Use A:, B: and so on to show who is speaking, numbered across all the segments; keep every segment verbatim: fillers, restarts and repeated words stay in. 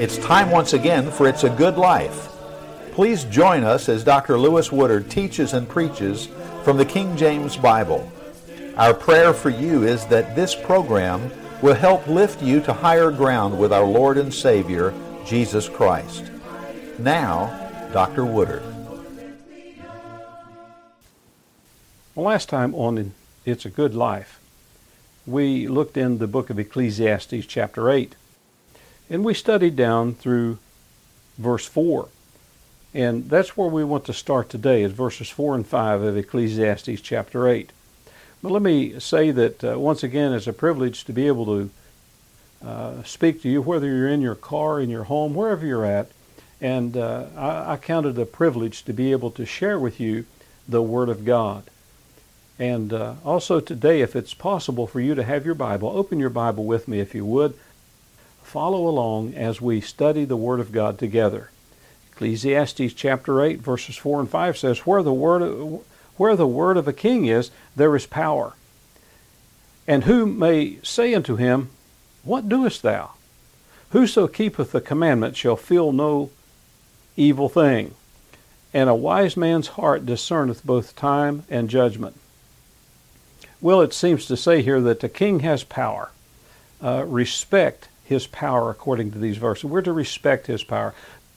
A: It's time once again for It's a Good Life. Please join us as Doctor Lewis Woodard teaches and preaches from the King James Bible. Our prayer for you is that this program will help lift you to higher ground with our Lord and Savior, Jesus Christ. Now, Doctor Woodard.
B: Well, last time on It's a Good Life, we looked in the book of Ecclesiastes chapter eight, and we studied down through verse four. And that's where we want to start today, is verses four and five of Ecclesiastes chapter eight. But let me say that uh, once again, it's a privilege to be able to uh, speak to you, whether you're in your car, in your home, wherever you're at. And uh, I, I count it a privilege to be able to share with you the Word of God. And uh, also today, if it's possible for you to have your Bible, open your Bible with me if you would. Follow along as we study the Word of God together. Ecclesiastes chapter eight, verses four and five says, Where the word of, where the word of a king is, there is power. And who may say unto him, What doest thou? Whoso keepeth the commandment shall feel no evil thing. And a wise man's heart discerneth both time and judgment. Well, it seems to say here that the king has power. Uh, respect his power according to these verses. We're to respect his power.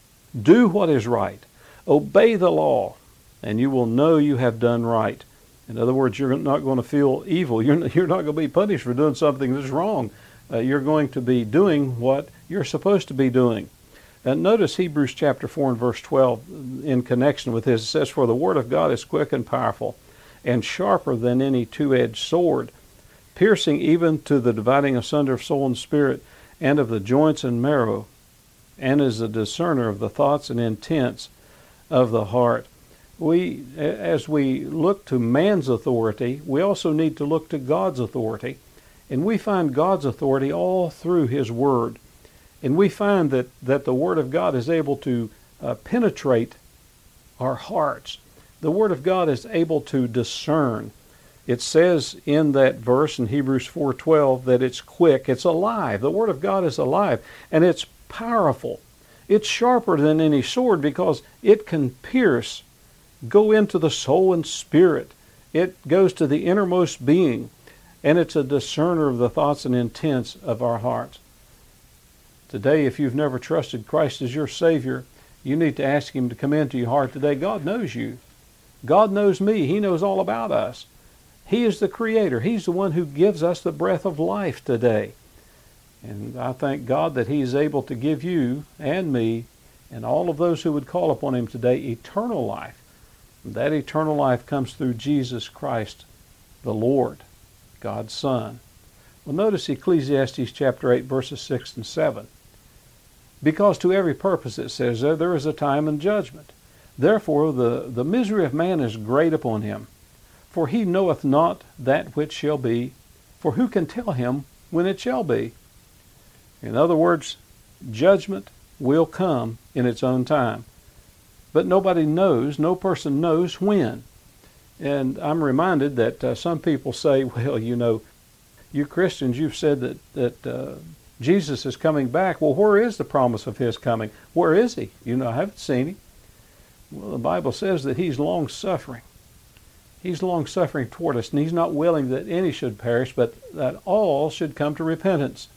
B: Do what is right. Obey the law, and you will know you have done right. In other words, you're not going to feel evil. You're, you're not going to be punished for doing something that's wrong. Uh, you're going to be doing what you're supposed to be doing. And notice Hebrews chapter four and verse twelve in connection with this. It says, For the word of God is quick and powerful, and sharper than any two-edged sword, piercing even to the dividing asunder of soul and spirit, and of the joints and marrow, and is a discerner of the thoughts and intents of the heart. We, as we look to man's authority, we also need to look to God's authority. And we find God's authority all through His Word. And we find that, that the Word of God is able to uh, penetrate our hearts. The Word of God is able to discern. It says in that verse in Hebrews four twelve that it's quick, it's alive. The Word of God is alive, and it's powerful. It's sharper than any sword because it can pierce, go into the soul and spirit. It goes to the innermost being, and it's a discerner of the thoughts and intents of our hearts. Today, if you've never trusted Christ as your Savior, you need to ask Him to come into your heart today. God knows you. God knows me. He knows all about us. He is the Creator. He's the one who gives us the breath of life today. And I thank God that He is able to give you and me and all of those who would call upon Him today eternal life. And that eternal life comes through Jesus Christ, the Lord, God's Son. Well, notice Ecclesiastes chapter eight, verses six and seven. Because to every purpose, it says there, there is a time and judgment. Therefore the, the misery of man is great upon him. For he knoweth not that which shall be, for who can tell him when it shall be? In other words, judgment will come in its own time. But nobody knows, no person knows when. And I'm reminded that uh, some people say, well, you know, you Christians, you've said that, that uh, Jesus is coming back. Well, where is the promise of His coming? Where is He? You know, I haven't seen Him. Well, the Bible says that He's long-suffering. He's long-suffering toward us, and He's not willing that any should perish, but that all should come to repentance.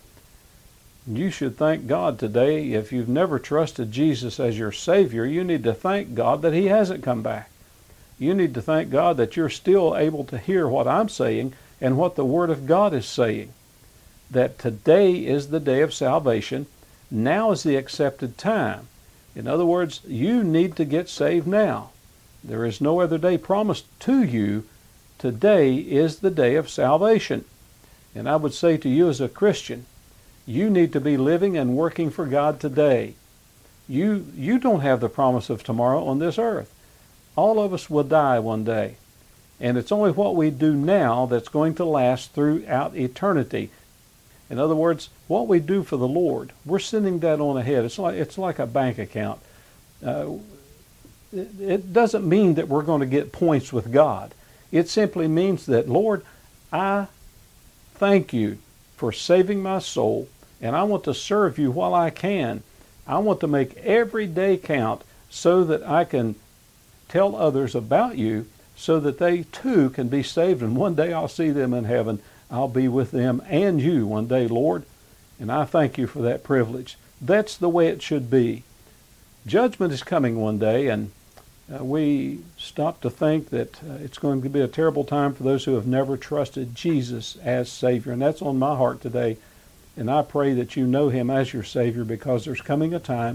B: You should thank God today. If you've never trusted Jesus as your Savior, you need to thank God that He hasn't come back. You need to thank God that you're still able to hear what I'm saying and what the Word of God is saying. That today is the day of salvation. Now is the accepted time. In other words, you need to get saved now. There is no other day promised to you. Today is the day of salvation. And I would say to you as a Christian, you need to be living and working for God today. You, you don't have the promise of tomorrow on this earth. All of us will die one day. And it's only what we do now that's going to last throughout eternity. In other words, what we do for the Lord, we're sending that on ahead. It's like, it's like a bank account. Uh, it, it doesn't mean that we're going to get points with God. It simply means that, Lord, I thank you for saving my soul, and I want to serve you while I can. I want to make every day count so that I can tell others about you so that they too can be saved. And one day I'll see them in heaven. I'll be with them and you one day, Lord. And I thank you for that privilege. That's the way it should be. Judgment is coming one day, and uh, we stop to think that uh, it's going to be a terrible time for those who have never trusted Jesus as Savior. And that's on my heart today. And I pray that you know him as your Savior, because there's coming a time,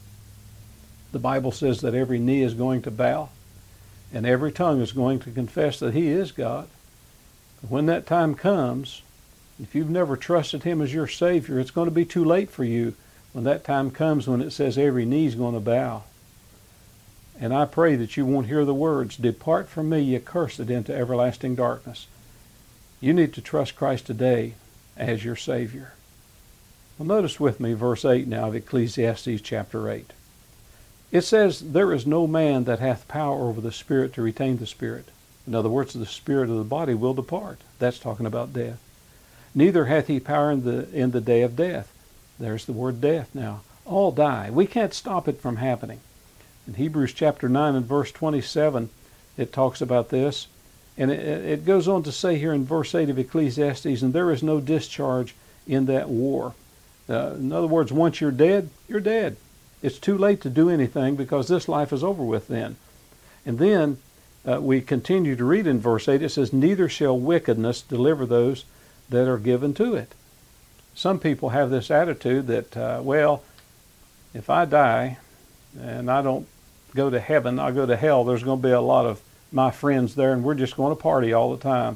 B: the Bible says, that every knee is going to bow and every tongue is going to confess that he is God. When that time comes, if you've never trusted him as your Savior, it's going to be too late for you when that time comes when it says every knee is going to bow. And I pray that you won't hear the words, "Depart from me, ye cursed, into everlasting darkness." You need to trust Christ today as your Savior. Well, notice with me verse eight now of Ecclesiastes chapter eight. It says, "There is no man that hath power over the Spirit to retain the Spirit." In other words, the spirit of the body will depart. That's talking about death. "Neither hath he power in the in the day of death." There's the word death now. All die. We can't stop it from happening. In Hebrews chapter nine and verse twenty-seven, it talks about this. And it, it goes on to say here in verse eight of Ecclesiastes, "And there is no discharge in that war." Uh, in other words, once you're dead, you're dead. It's too late to do anything because this life is over with then. And then uh, we continue to read in verse eight, it says, "Neither shall wickedness deliver those that are given to it." Some people have this attitude that, uh, well, if I die and I don't go to heaven, I'll go to hell. There's going to be a lot of my friends there, and we're just going to party all the time.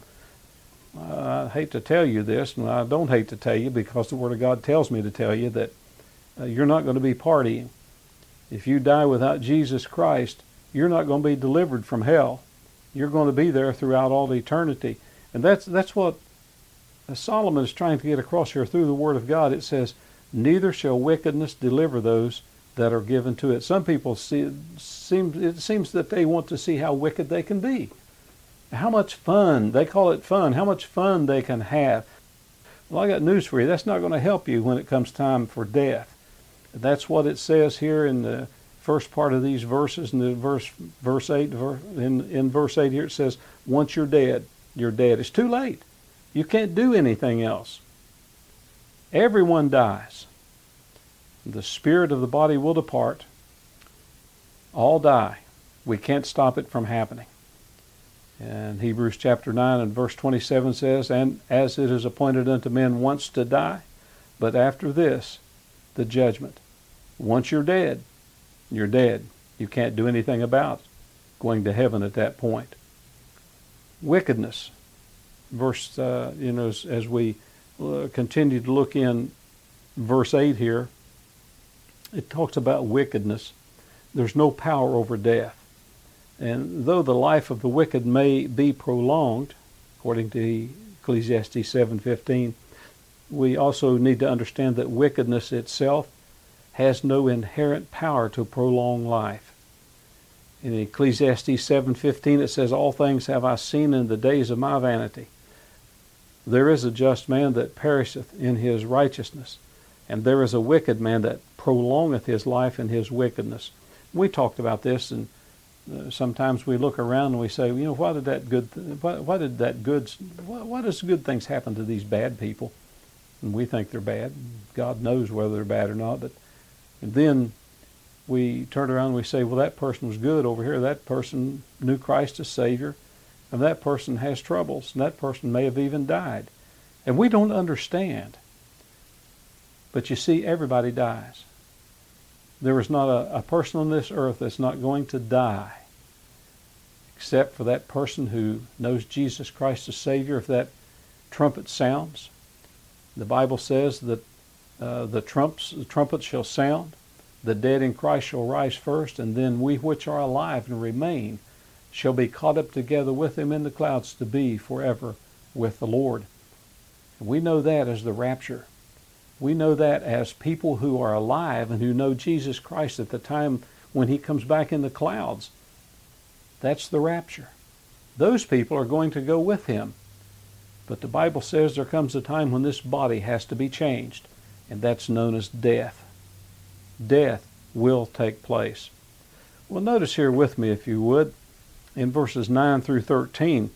B: Uh, I hate to tell you this, and I don't hate to tell you, because the Word of God tells me to tell you that uh, you're not going to be partying. If you die without Jesus Christ, you're not going to be delivered from hell. You're going to be there throughout all eternity. And that's that's what Solomon is trying to get across here through the Word of God. It says, "Neither shall wickedness deliver those that are given to it." Some people see, seem, it seems that they want to see how wicked they can be. How much fun, they call it fun, how much fun they can have. Well, I got news for you. That's not going to help you when it comes time for death. That's what it says here in the first part of these verses. In the verse, verse eight, in, in verse eight here it says, once you're dead, you're dead. It's too late. You can't do anything else. Everyone dies. The spirit of the body will depart. All die. We can't stop it from happening. And Hebrews chapter nine and verse twenty-seven says, "And as it is appointed unto men once to die, but after this, the judgment." Once you're dead, you're dead. You can't do anything about going to heaven at that point. Wickedness. Verse, uh, you know, as, as we uh, continue to look in verse eight here, it talks about wickedness. There's no power over death. And though the life of the wicked may be prolonged, according to Ecclesiastes seven fifteen, we also need to understand that wickedness itself has no inherent power to prolong life. In Ecclesiastes seven fifteen it says, "All things have I seen in the days of my vanity. There is a just man that perisheth in his righteousness, and there is a wicked man that prolongeth his life in his wickedness." We talked about this, and uh, sometimes we look around and we say, you know, why did that good, th- why, why did that good, why, why does good things happen to these bad people? And we think they're bad. God knows whether they're bad or not. But and then we turn around and we say, well, that person was good over here. That person knew Christ as Savior, and that person has troubles, and that person may have even died. And we don't understand. But you see, everybody dies. There is not a, a person on this earth that's not going to die, except for that person who knows Jesus Christ as Savior. If that trumpet sounds, the Bible says that uh, the trumps, the trumpet shall sound, the dead in Christ shall rise first, and then we which are alive and remain shall be caught up together with him in the clouds to be forever with the Lord. And we know that as the rapture. We know that as people who are alive and who know Jesus Christ at the time when he comes back in the clouds. That's the rapture. Those people are going to go with him. But the Bible says there comes a time when this body has to be changed, and that's known as death. death will take place. Well, notice here with me, if you would, in verses nine through thirteen.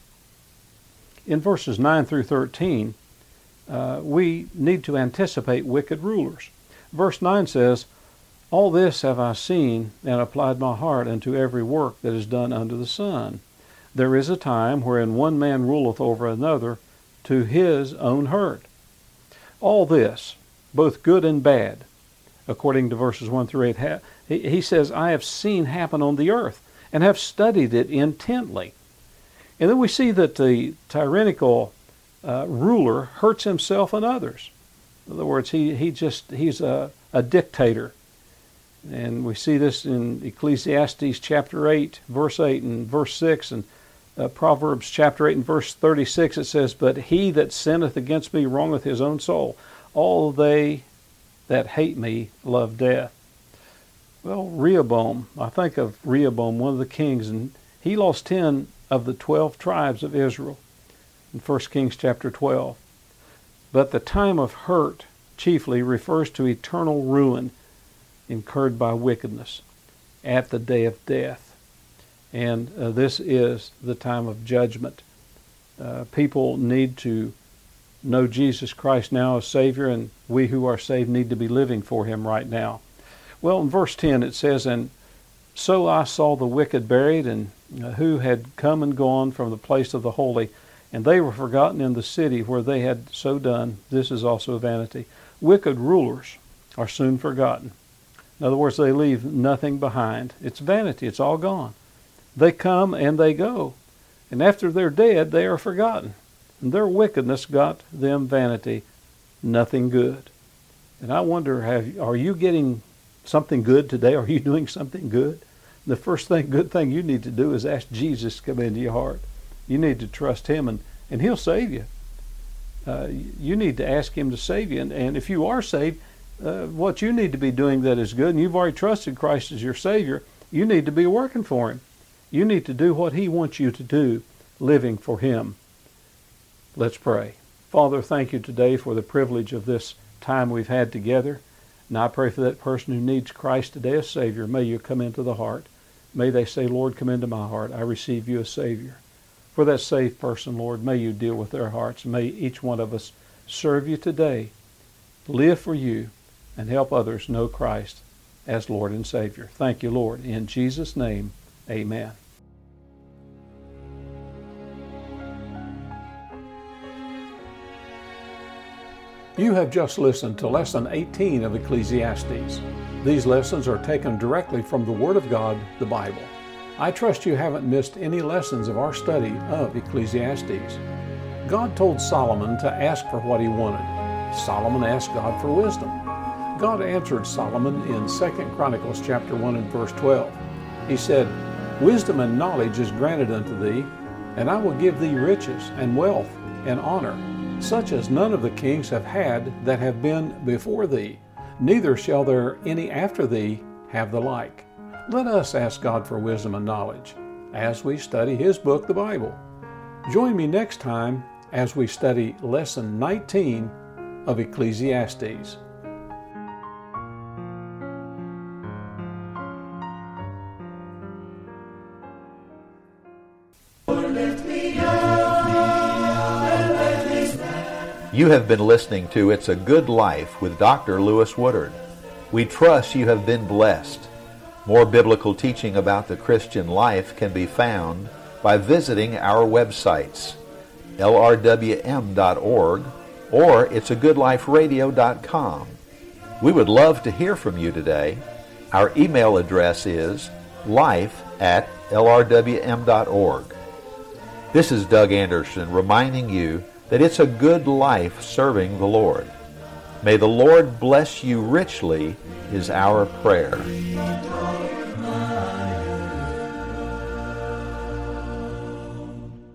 B: In verses nine through thirteen, uh, we need to anticipate wicked rulers. Verse nine says, "All this have I seen, and applied my heart unto every work that is done under the sun. There is a time wherein one man ruleth over another to his own hurt." All this, both good and bad, according to verses one through eight, ha- he, he says, "I have seen happen on the earth, and have studied it intently." And then we see that the tyrannical uh, ruler hurts himself and others. In other words, he, he just he's a, a dictator. And we see this in Ecclesiastes chapter eight, verse eight and verse six, and uh, Proverbs chapter eight and verse thirty-six. It says, "But he that sinneth against me wrongeth his own soul. All they that hate me love death." Well, Rehoboam, I think of Rehoboam, one of the kings, and he lost ten of the twelve tribes of Israel in First Kings chapter twelve. But the time of hurt chiefly refers to eternal ruin incurred by wickedness at the day of death. And uh, this is the time of judgment. Uh, people need to know Jesus Christ now as Savior, and we who are saved need to be living for Him right now. Well, in verse ten it says, "And so I saw the wicked buried, and uh, who had come and gone from the place of the holy, and they were forgotten in the city where they had so done. This is also vanity." Wicked rulers are soon forgotten. In other words, they leave nothing behind. It's vanity. It's all gone. They come and they go. And after they're dead, they are forgotten. And their wickedness got them vanity, nothing good. And I wonder, have, are you getting something good today? Are you doing something good? The first thing, good thing you need to do is ask Jesus to come into your heart. You need to trust Him, and, and He'll save you. Uh, you need to ask Him to save you. And, and if you are saved, uh, what you need to be doing that is good, and you've already trusted Christ as your Savior, you need to be working for Him. You need to do what He wants you to do, living for Him. Let's pray. Father, thank You today for the privilege of this time we've had together. And I pray for that person who needs Christ today as Savior. May You come into the heart. May they say, "Lord, come into my heart. I receive You as Savior." For that saved person, Lord, may You deal with their hearts. May each one of us serve You today, live for You, and help others know Christ as Lord and Savior. Thank You, Lord. In Jesus' name, amen. You have just listened to Lesson eighteen of Ecclesiastes. These lessons are taken directly from the Word of God, the Bible. I trust you haven't missed any lessons of our study of Ecclesiastes. God told Solomon to ask for what he wanted. Solomon asked God for wisdom. God answered Solomon in Second Chronicles chapter one and verse twelve. He said, "Wisdom and knowledge is granted unto thee, and I will give thee riches and wealth and honor, such as none of the kings have had that have been before thee, neither shall there any after thee have the like." Let us ask God for wisdom and knowledge as we study His book, the Bible. Join me next time as we study Lesson nineteen of Ecclesiastes.
A: You have been listening to It's a Good Life with Doctor Lewis Woodard. We trust you have been blessed. More biblical teaching about the Christian life can be found by visiting our websites, L R W M dot org or it's a good life radio dot com. We would love to hear from you today. Our email address is life at L R W M dot org. This is Doug Anderson reminding you that it's a good life serving the Lord. May the Lord bless you richly is our prayer.